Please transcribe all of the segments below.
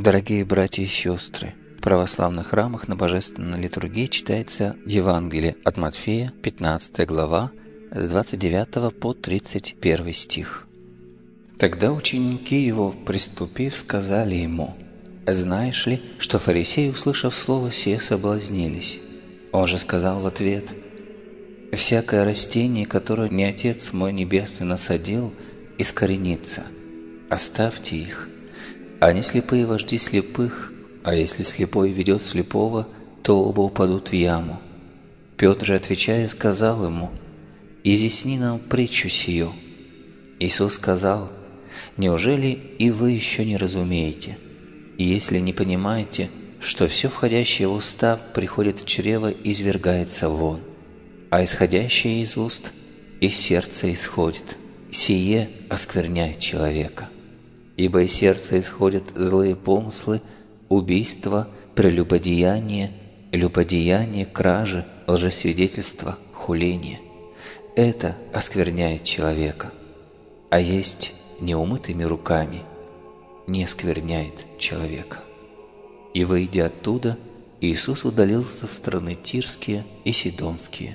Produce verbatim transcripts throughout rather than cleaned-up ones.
Дорогие братья и сестры, в православных храмах на Божественной литургии читается Евангелие от Матфея, пятнадцатая глава, с двадцать девятого по тридцать первый стих. Тогда ученики его, приступив, сказали ему: «Знаешь ли, что фарисеи, услышав слово сие, соблазнились?» Он же сказал в ответ: «Всякое растение, которое не Отец мой Небесный насадил, искоренится. Оставьте их. Они слепые вожди слепых, а если слепой ведет слепого, то оба упадут в яму». Петр же, отвечая, сказал ему: «Изъясни нам притчу сию». Иисус сказал: «Неужели и вы еще не разумеете? И если не понимаете, что все входящее в уста приходит в чрево и извергается вон, а исходящее из уст из сердца исходит, сие оскверняет человека. Ибо из сердца исходят злые помыслы, убийства, прелюбодеяние, любодеяние, кражи, лжесвидетельство, хуление. Это оскверняет человека. А есть неумытыми руками не оскверняет человека». И, выйдя оттуда, Иисус удалился в страны Тирские и Сидонские.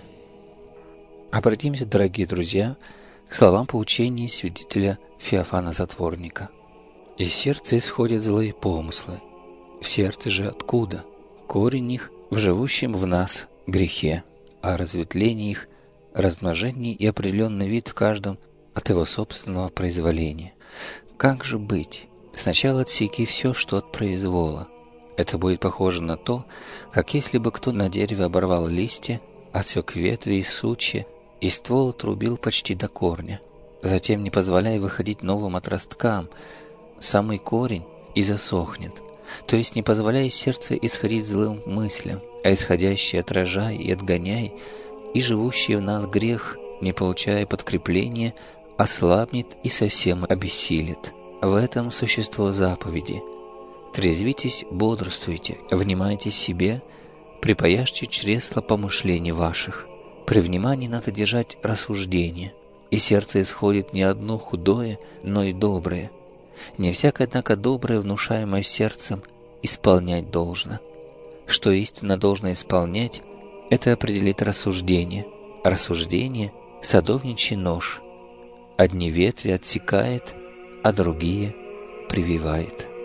Обратимся, дорогие друзья, к словам поучения святителя Феофана Затворника. «Из сердца исходят злые помыслы. В сердце же откуда? Корень их в живущем в нас грехе, а разветвление их – размножение и определенный вид в каждом от его собственного произволения. Как же быть? Сначала отсеки все, что от произвола. Это будет похоже на то, как если бы кто на дереве оборвал листья, отсек ветви и сучья, и ствол отрубил почти до корня. Затем, не позволяя выходить новым отросткам, самый корень и засохнет, то есть не позволяя сердцу исходить злым мыслям, а исходящий отражай и отгоняй, и живущий в нас грех, не получая подкрепления, ослабнет и совсем обессилит. В этом существо заповеди. Трезвитесь, бодрствуйте, внимайте себе, припаяшьте чресла помышлений ваших. При внимании надо держать рассуждение, и сердце исходит не одно худое, но и доброе. Не всякое, однако, доброе, внушаемое сердцем, исполнять должно. Что истинно должно исполнять, это определит рассуждение. Рассуждение – садовничий нож. Одни ветви отсекает, а другие прививает.